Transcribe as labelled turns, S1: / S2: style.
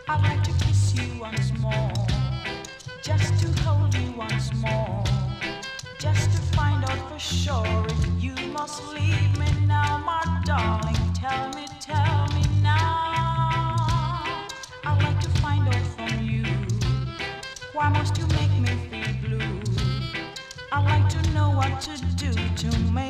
S1: I'd like to kiss you once more, just to hold you once more, just to find out for sure if you must leave me now, my darling. Tell me now. I'd like to find out from you, why must you make me feel blue? I'd like to know what to do to make